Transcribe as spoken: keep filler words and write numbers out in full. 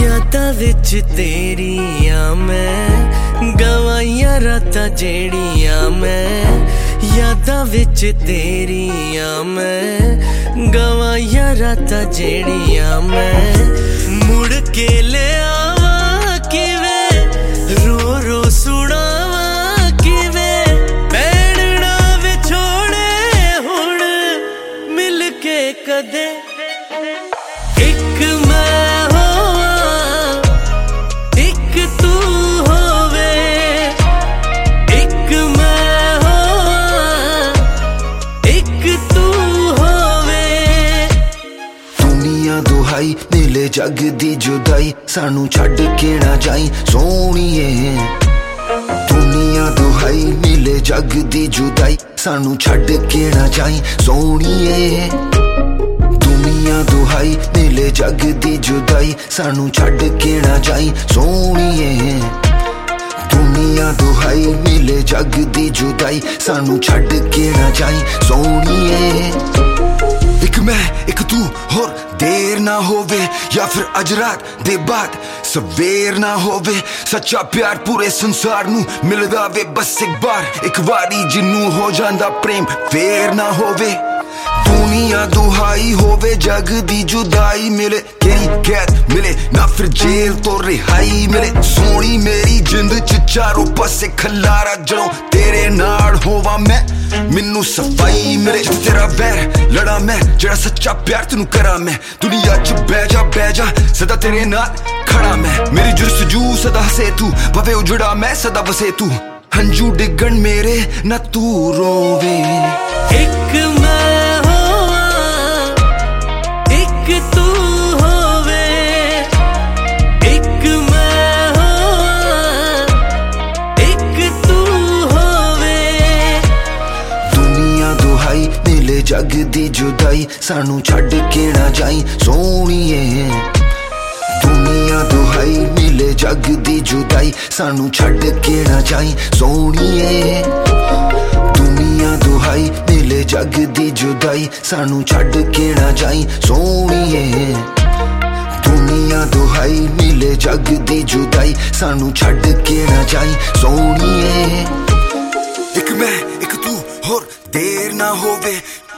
यादां विच तेरियां मैं गवाइयां रातां जेड़ियां मैं यादां विच तेरियां मैं गवाइयां रातां जेड़ियां मैं मुड़ के ले आवां किवें रो रो सुणावां किवें भैण ना विछोड़े हुण मिल के कदे एक मैं दुहाई मिले जग दी जुदाई सानू छड़ के ना जाई सोहणीए दुनिया दुहाई मिले जग दी जुदाई सानू छड़ के ना जाई सोहणीए दुनिया दुहाई मिले जग दी जुदाई सानू छड़ के ना जाई सोहणीए दुनिया दुहाई मिले जग दी जुदाई सानू छड़ के ना जाई सोहणीए एक मैं एक तू होर देर ना होवे या फिर अज रात दे बाद सवेर ना होवे सच्चा प्यार पूरे संसार नू मिलदा वे बस एक बार एक वारी जिन्नू हो जांदा प्रेम फेर ना होवे दुनिया दुहाई होवे जग दी जुदाई मिले केरी कैद मिले ना फिर जेल तो रिहाई मिले सोनी मेरी जिंद च चारों पासे खलारा जड़ों तेरे नाल होवा मैं मिन्नू सफाई मिले तेरा बैर लड़ा मैं जड़ा सच्चा प्यार तेनू करा मैं दुनिया च बह जा बह जा सदा तेरे नाल खड़ा मैं मेरी जुस्तजू सदा हसे तू भवे उजड़ा मैं सदा बसे तू हंजू डिगन मेरे ना तू रोवे एक मैं तू होवे एक मैं होवां एक तू होवे दुनिया दुहाई मिले जग दी जुदाई सानू छड़ के ना जाई सोहणीए दुनिया दुहाई मिले जग दी जुदाई सानू छड़ के ना जाई सोहणीए दुनिया दुहाई मिले जग दी जुदाई सानू छड़ के ना जाई सोहणीए दुनिया दुहाई मिले जग दी जुदाई सानू छड़ के ना जाई सोहणीए एक मैं एक तू होर देर ना होवे